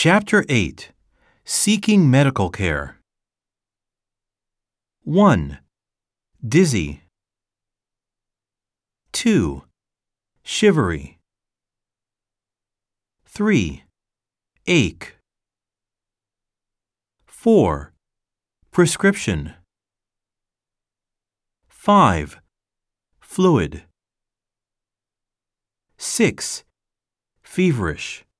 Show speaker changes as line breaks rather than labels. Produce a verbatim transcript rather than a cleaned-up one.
Chapter eight. Seeking Medical Care. one. Dizzy. two. Shivery. three. Ache. four. Prescription. five. Fluid. six. Feverish.